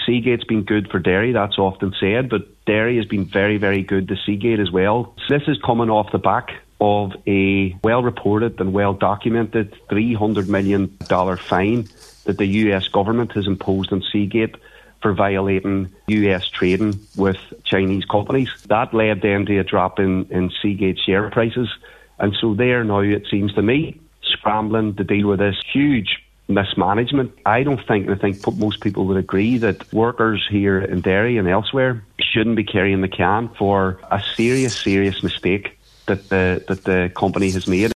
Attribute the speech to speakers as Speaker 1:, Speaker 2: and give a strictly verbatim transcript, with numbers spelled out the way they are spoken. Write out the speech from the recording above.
Speaker 1: Seagate's been good for dairy, that's often said, but dairy has been very, very good to Seagate as well. This is coming off the back of a well-reported and well-documented three hundred million dollars fine that the U S government has imposed on Seagate for violating U S trading with Chinese companies. That led then to a drop in, in Seagate share prices. And so they're now, it seems to me, scrambling to deal with this huge mismanagement. I don't think, and I think most people would agree, that workers here in Derry and elsewhere shouldn't be carrying the can for a serious, serious mistake that the, that the company has made.